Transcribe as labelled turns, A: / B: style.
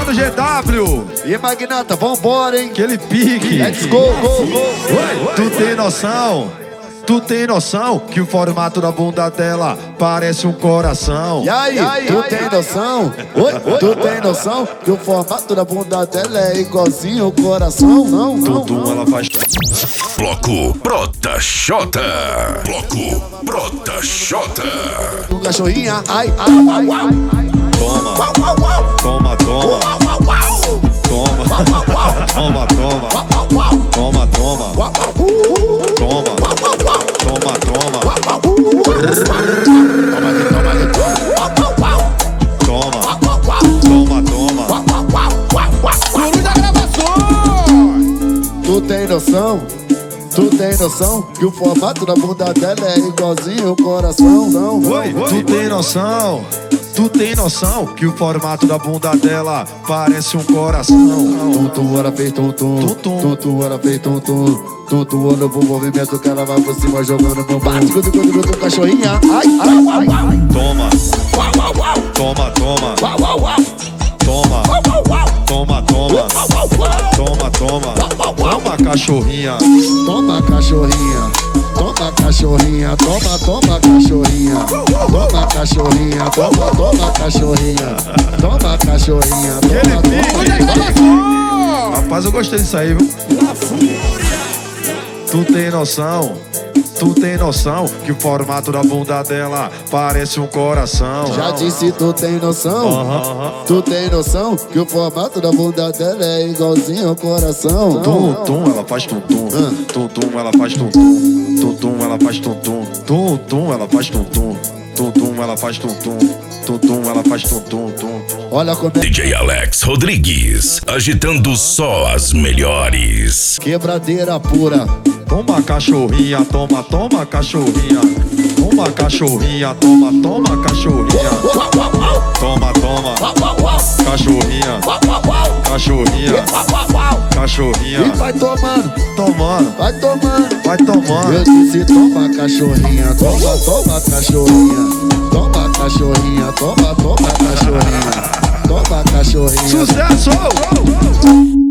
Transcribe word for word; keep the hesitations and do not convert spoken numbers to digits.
A: Mano G W.
B: E Magnata, vambora, hein?
A: Aquele pique.
B: Let's go, go, go.
A: Oi, tu tem noção? Tu tem noção que o formato da bunda dela parece um coração?
B: E aí, tu tem noção? Oi, tu tem noção que o formato da bunda dela é igualzinho o coração? Não, não,
A: Tudo ela faz.
C: Bloco Prota Xota. Bloco Prota Xota.
B: Um cachorrinha, ai, ai, ai, ai.
A: Toma, toma, toma, toma, toma, toma, toma, toma, toma, toma, toma, toma.
D: Clube da gravação.
B: Tu tem noção? Tu tem noção que o formato da bunda dela é igualzinho o coração? Não, não.
A: Oi, tu tem noção? Tu tem noção que o formato da bunda dela parece um coração?
B: Tum, tum, ela fez tum, tum.
A: Tum, tum.
B: Tum, tum, ela fez tum, tum. Tum, tum, olha o movimento que ela vai por cima jogando no bate. Gudu, gudu, gudu, cachorrinha. Ai, ai, ai, ai.
A: Toma, toma, toma, toma, toma, toma, toma, toma, toma, cachorrinha.
B: Toma, cachorrinha. Toma, cachorrinha. Toma, toma, cachorrinha. Toma, cachorrinha. Toma, toma, cachorrinha. Toma, cachorrinha. Toma, toma, toma.
A: Rapaz, eu gostei disso aí, viu? Tu tem noção? Tu tem noção que o formato da bunda dela parece um coração?
B: Já disse, tu tem noção?
A: Aham.
B: Tu tem noção que o formato da bunda dela é igualzinho ao coração?
A: Tum, tum, ela faz tum, tum.
B: Ah.
A: Tum, tum, ela faz tum, tum. Tum, tum, ela faz tum, tum. Tum, tum, ela faz tum, tum. Tum, tum, ela faz tum, tum. Tum, tum, ela faz tum, tum, tum, tum.
B: Olha como é
C: D J Alex Rodrigues, agitando só as melhores.
B: quebradeira pura.
A: Toma, cachorrinha, toma, toma, cachorrinha. Toma, cachorrinha, toma, toma, cachorrinha. Toma, toma, cachorrinha. Cachorrinha,
B: E
A: cachorrinha.
B: vai tomando,
A: Tomando,
B: vai tomando.
A: vai tomando.
B: Eu disse, toma, cachorrinha. Toma, toma, cachorrinha. Toma, cachorrinha. Toma, toma, cachorrinha. Toma, cachorrinha.
A: Sucesso!